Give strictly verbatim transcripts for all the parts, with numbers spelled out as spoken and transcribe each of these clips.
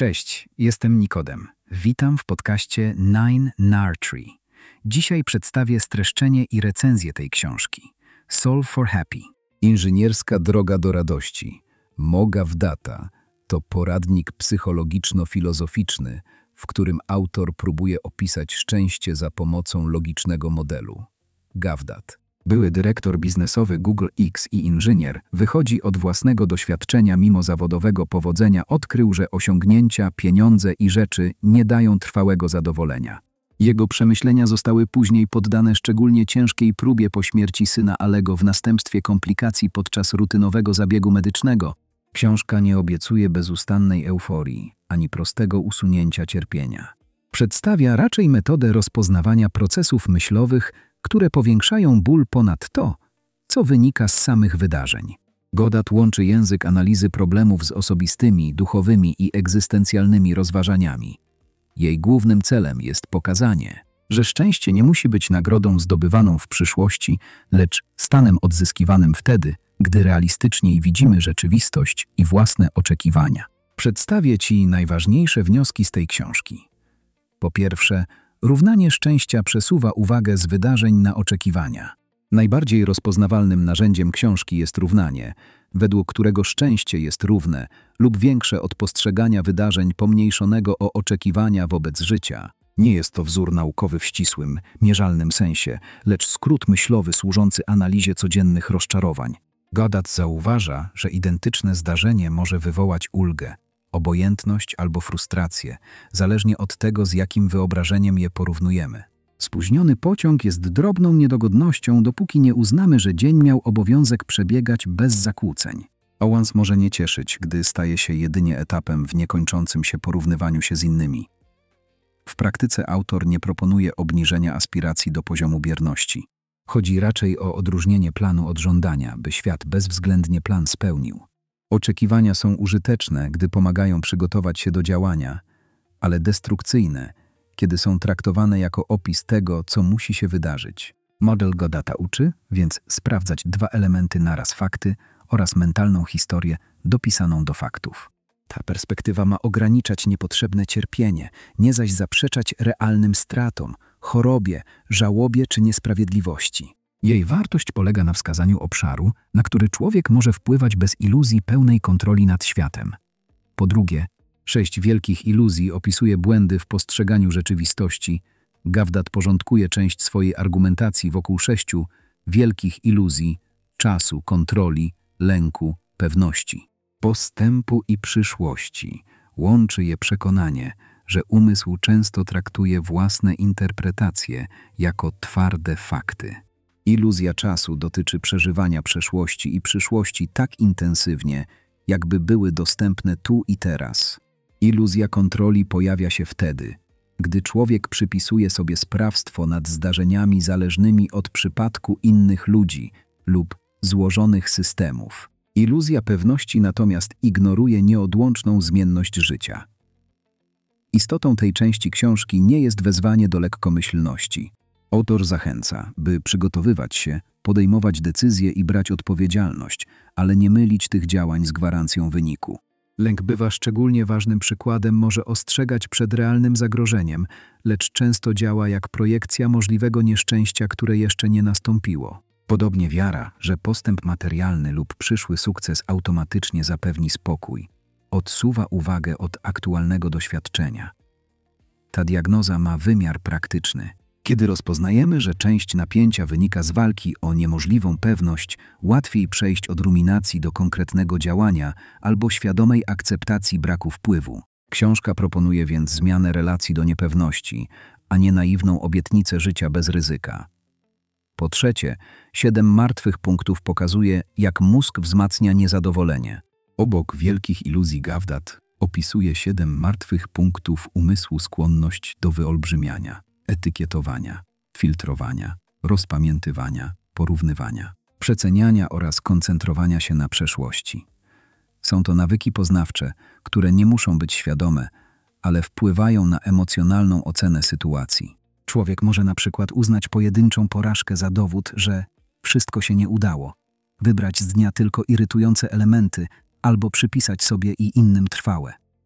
Cześć, jestem Nikodem. Witam w podcaście Nine Nartree. Dzisiaj przedstawię streszczenie i recenzję tej książki. Solve for Happy. Inżynierska droga do radości. Mogavdata to poradnik psychologiczno-filozoficzny, w którym autor próbuje opisać szczęście za pomocą logicznego modelu. Gavdat, były dyrektor biznesowy Google X i inżynier, wychodzi od własnego doświadczenia mimo zawodowego powodzenia, odkrył, że osiągnięcia, pieniądze i rzeczy nie dają trwałego zadowolenia. Jego przemyślenia zostały później poddane szczególnie ciężkiej próbie po śmierci syna Alego w następstwie komplikacji podczas rutynowego zabiegu medycznego. Książka nie obiecuje bezustannej euforii, ani prostego usunięcia cierpienia. Przedstawia raczej metodę rozpoznawania procesów myślowych, które powiększają ból ponad to, co wynika z samych wydarzeń. Godard łączy język analizy problemów z osobistymi, duchowymi i egzystencjalnymi rozważaniami. Jej głównym celem jest pokazanie, że szczęście nie musi być nagrodą zdobywaną w przyszłości, lecz stanem odzyskiwanym wtedy, gdy realistycznie widzimy rzeczywistość i własne oczekiwania. Przedstawię Ci najważniejsze wnioski z tej książki. Po pierwsze, równanie szczęścia przesuwa uwagę z wydarzeń na oczekiwania. Najbardziej rozpoznawalnym narzędziem książki jest równanie, według którego szczęście jest równe lub większe od postrzegania wydarzeń pomniejszonego o oczekiwania wobec życia. Nie jest to wzór naukowy w ścisłym, mierzalnym sensie, lecz skrót myślowy służący analizie codziennych rozczarowań. Godard zauważa, że identyczne zdarzenie może wywołać ulgę, obojętność albo frustrację, zależnie od tego, z jakim wyobrażeniem je porównujemy. Spóźniony pociąg jest drobną niedogodnością, dopóki nie uznamy, że dzień miał obowiązek przebiegać bez zakłóceń. Awans może nie cieszyć, gdy staje się jedynie etapem w niekończącym się porównywaniu się z innymi. W praktyce autor nie proponuje obniżenia aspiracji do poziomu bierności. Chodzi raczej o odróżnienie planu od żądania, by świat bezwzględnie plan spełnił. Oczekiwania są użyteczne, gdy pomagają przygotować się do działania, ale destrukcyjne, kiedy są traktowane jako opis tego, co musi się wydarzyć. Model Godarda uczy więc sprawdzać dwa elementy naraz: fakty oraz mentalną historię dopisaną do faktów. Ta perspektywa ma ograniczać niepotrzebne cierpienie, nie zaś zaprzeczać realnym stratom, chorobie, żałobie czy niesprawiedliwości. Jej wartość polega na wskazaniu obszaru, na który człowiek może wpływać bez iluzji pełnej kontroli nad światem. Po drugie, sześć wielkich iluzji opisuje błędy w postrzeganiu rzeczywistości. Gavdat porządkuje część swojej argumentacji wokół sześciu wielkich iluzji: czasu, kontroli, lęku, pewności, postępu i przyszłości. Łączy je przekonanie, że umysł często traktuje własne interpretacje jako twarde fakty. Iluzja czasu dotyczy przeżywania przeszłości i przyszłości tak intensywnie, jakby były dostępne tu i teraz. Iluzja kontroli pojawia się wtedy, gdy człowiek przypisuje sobie sprawstwo nad zdarzeniami zależnymi od przypadku innych ludzi lub złożonych systemów. Iluzja pewności natomiast ignoruje nieodłączną zmienność życia. Istotą tej części książki nie jest wezwanie do lekkomyślności. Autor zachęca, by przygotowywać się, podejmować decyzje i brać odpowiedzialność, ale nie mylić tych działań z gwarancją wyniku. Lęk bywa szczególnie ważnym przykładem, może ostrzegać przed realnym zagrożeniem, lecz często działa jak projekcja możliwego nieszczęścia, które jeszcze nie nastąpiło. Podobnie wiara, że postęp materialny lub przyszły sukces automatycznie zapewni spokój, odsuwa uwagę od aktualnego doświadczenia. Ta diagnoza ma wymiar praktyczny. Kiedy rozpoznajemy, że część napięcia wynika z walki o niemożliwą pewność, łatwiej przejść od ruminacji do konkretnego działania albo świadomej akceptacji braku wpływu. Książka proponuje więc zmianę relacji do niepewności, a nie naiwną obietnicę życia bez ryzyka. Po trzecie, siedem martwych punktów pokazuje, jak mózg wzmacnia niezadowolenie. Obok wielkich iluzji Gavdat opisuje siedem martwych punktów umysłu: skłonność do wyolbrzymiania, etykietowania, filtrowania, rozpamiętywania, porównywania, przeceniania oraz koncentrowania się na przeszłości. Są to nawyki poznawcze, które nie muszą być świadome, ale wpływają na emocjonalną ocenę sytuacji. Człowiek może na przykład uznać pojedynczą porażkę za dowód, że wszystko się nie udało, wybrać z dnia tylko irytujące elementy albo przypisać sobie i innym trwałe.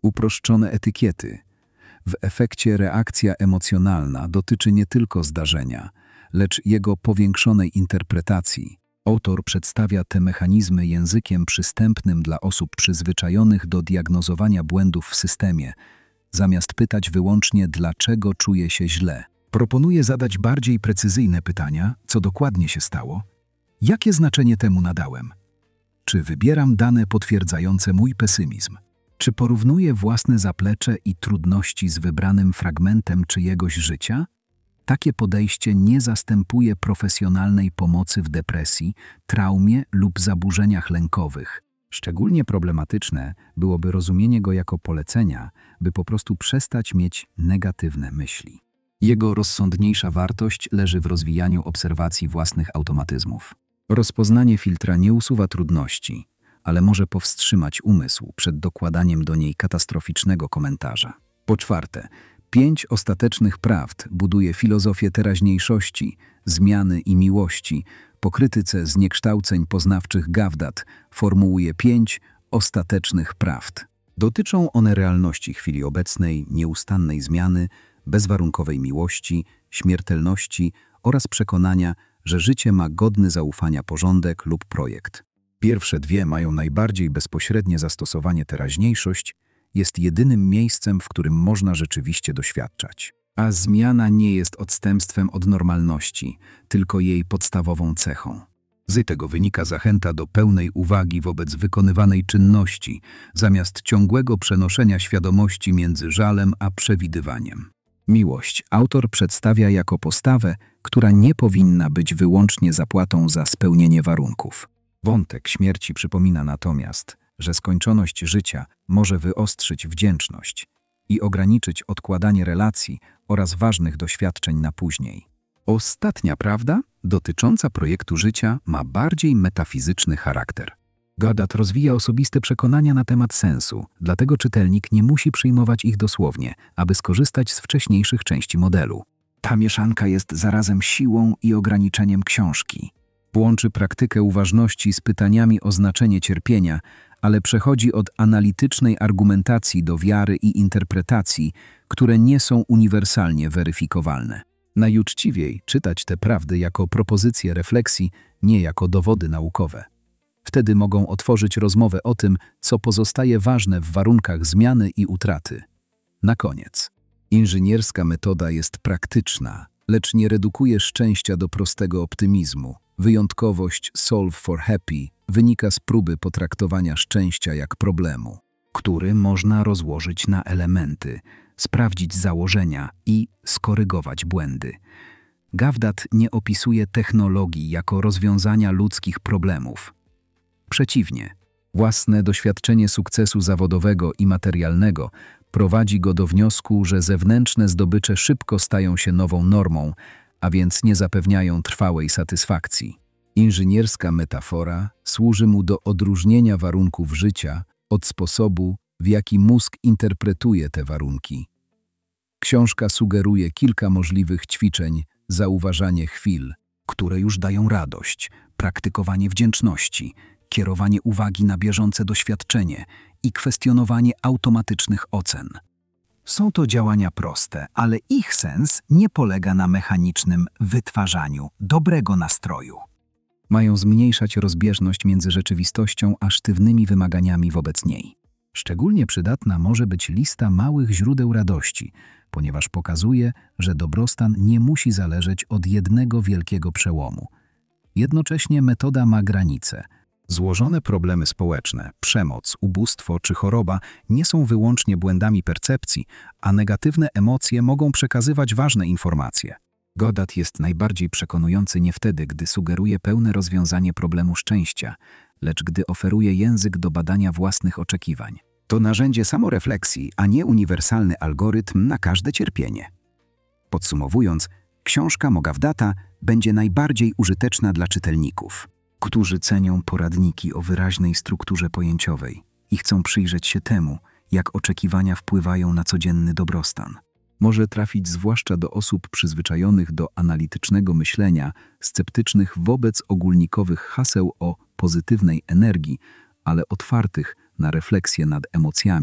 Uproszczone etykiety. W efekcie reakcja emocjonalna dotyczy nie tylko zdarzenia, lecz jego powiększonej interpretacji. Autor przedstawia te mechanizmy językiem przystępnym dla osób przyzwyczajonych do diagnozowania błędów w systemie, zamiast pytać wyłącznie, dlaczego czuje się źle. Proponuje zadać bardziej precyzyjne pytania, co dokładnie się stało, jakie znaczenie temu nadałem, czy wybieram dane potwierdzające mój pesymizm, czy porównuję własne zaplecze i trudności z wybranym fragmentem czyjegoś życia. Takie podejście nie zastępuje profesjonalnej pomocy w depresji, traumie lub zaburzeniach lękowych. Szczególnie problematyczne byłoby rozumienie go jako polecenia, by po prostu przestać mieć negatywne myśli. Jego rozsądniejsza wartość leży w rozwijaniu obserwacji własnych automatyzmów. Rozpoznanie filtra nie usuwa trudności, ale może powstrzymać umysł przed dokładaniem do niej katastroficznego komentarza. Po czwarte, pięć ostatecznych prawd buduje filozofię teraźniejszości, zmiany i miłości. Po krytyce zniekształceń poznawczych Gawdat formułuje pięć ostatecznych prawd. Dotyczą one realności chwili obecnej, nieustannej zmiany, bezwarunkowej miłości, śmiertelności oraz przekonania, że życie ma godny zaufania porządek lub projekt. Pierwsze dwie mają najbardziej bezpośrednie zastosowanie. Teraźniejszość jest jedynym miejscem, w którym można rzeczywiście doświadczać. A zmiana nie jest odstępstwem od normalności, tylko jej podstawową cechą. Z tego wynika zachęta do pełnej uwagi wobec wykonywanej czynności, zamiast ciągłego przenoszenia świadomości między żalem a przewidywaniem. Miłość autor przedstawia jako postawę, która nie powinna być wyłącznie zapłatą za spełnienie warunków. Wątek śmierci przypomina natomiast, że skończoność życia może wyostrzyć wdzięczność i ograniczyć odkładanie relacji oraz ważnych doświadczeń na później. Ostatnia prawda, dotycząca projektu życia, ma bardziej metafizyczny charakter. Gawdat rozwija osobiste przekonania na temat sensu, dlatego czytelnik nie musi przyjmować ich dosłownie, aby skorzystać z wcześniejszych części modelu. Ta mieszanka jest zarazem siłą i ograniczeniem książki. Łączy praktykę uważności z pytaniami o znaczenie cierpienia, ale przechodzi od analitycznej argumentacji do wiary i interpretacji, które nie są uniwersalnie weryfikowalne. Najuczciwiej czytać te prawdy jako propozycje refleksji, nie jako dowody naukowe. Wtedy mogą otworzyć rozmowę o tym, co pozostaje ważne w warunkach zmiany i utraty. Na koniec. Inżynierska metoda jest praktyczna, lecz nie redukuje szczęścia do prostego optymizmu. Wyjątkowość Solve for Happy wynika z próby potraktowania szczęścia jak problemu, który można rozłożyć na elementy, sprawdzić założenia i skorygować błędy. Gawdat nie opisuje technologii jako rozwiązania ludzkich problemów. Przeciwnie, własne doświadczenie sukcesu zawodowego i materialnego prowadzi go do wniosku, że zewnętrzne zdobycze szybko stają się nową normą, a więc nie zapewniają trwałej satysfakcji. Inżynierska metafora służy mu do odróżnienia warunków życia od sposobu, w jaki mózg interpretuje te warunki. Książka sugeruje kilka możliwych ćwiczeń, zauważanie chwil, które już dają radość, praktykowanie wdzięczności, kierowanie uwagi na bieżące doświadczenie i kwestionowanie automatycznych ocen. Są to działania proste, ale ich sens nie polega na mechanicznym wytwarzaniu dobrego nastroju. Mają zmniejszać rozbieżność między rzeczywistością a sztywnymi wymaganiami wobec niej. Szczególnie przydatna może być lista małych źródeł radości, ponieważ pokazuje, że dobrostan nie musi zależeć od jednego wielkiego przełomu. Jednocześnie metoda ma granice. Złożone problemy społeczne, przemoc, ubóstwo czy choroba nie są wyłącznie błędami percepcji, a negatywne emocje mogą przekazywać ważne informacje. Gawdat jest najbardziej przekonujący nie wtedy, gdy sugeruje pełne rozwiązanie problemu szczęścia, lecz gdy oferuje język do badania własnych oczekiwań. To narzędzie samorefleksji, a nie uniwersalny algorytm na każde cierpienie. Podsumowując, książka Gawdata będzie najbardziej użyteczna dla czytelników, którzy cenią poradniki o wyraźnej strukturze pojęciowej i chcą przyjrzeć się temu, jak oczekiwania wpływają na codzienny dobrostan. Może trafić zwłaszcza do osób przyzwyczajonych do analitycznego myślenia, sceptycznych wobec ogólnikowych haseł o pozytywnej energii, ale otwartych na refleksję nad emocjami.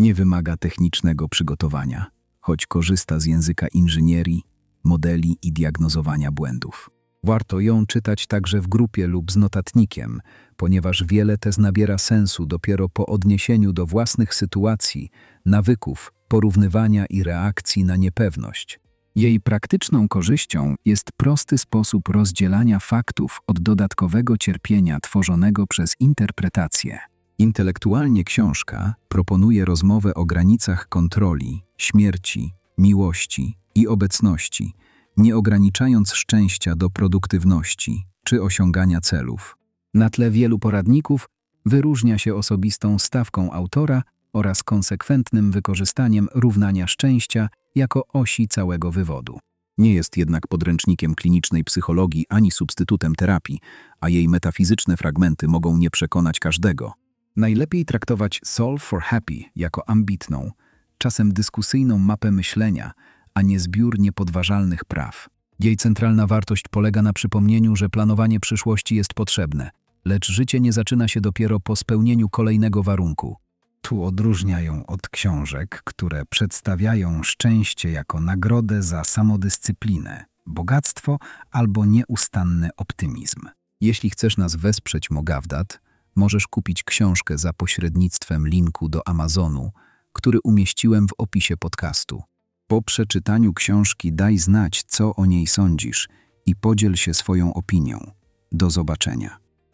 Nie wymaga technicznego przygotowania, choć korzysta z języka inżynierii, modeli i diagnozowania błędów. Warto ją czytać także w grupie lub z notatnikiem, ponieważ wiele tez nabiera sensu dopiero po odniesieniu do własnych sytuacji, nawyków, porównywania i reakcji na niepewność. Jej praktyczną korzyścią jest prosty sposób rozdzielania faktów od dodatkowego cierpienia tworzonego przez interpretację. Intelektualnie książka proponuje rozmowę o granicach kontroli, śmierci, miłości i obecności, nie ograniczając szczęścia do produktywności czy osiągania celów. Na tle wielu poradników wyróżnia się osobistą stawką autora oraz konsekwentnym wykorzystaniem równania szczęścia jako osi całego wywodu. Nie jest jednak podręcznikiem klinicznej psychologii ani substytutem terapii, a jej metafizyczne fragmenty mogą nie przekonać każdego. Najlepiej traktować Solve for Happy jako ambitną, czasem dyskusyjną mapę myślenia, a nie zbiór niepodważalnych praw. Jej centralna wartość polega na przypomnieniu, że planowanie przyszłości jest potrzebne, lecz życie nie zaczyna się dopiero po spełnieniu kolejnego warunku. Tu odróżnia ją od książek, które przedstawiają szczęście jako nagrodę za samodyscyplinę, bogactwo albo nieustanny optymizm. Jeśli chcesz nas wesprzeć, Mogawdat, możesz kupić książkę za pośrednictwem linku do Amazonu, który umieściłem w opisie podcastu. Po przeczytaniu książki daj znać, co o niej sądzisz i podziel się swoją opinią. Do zobaczenia.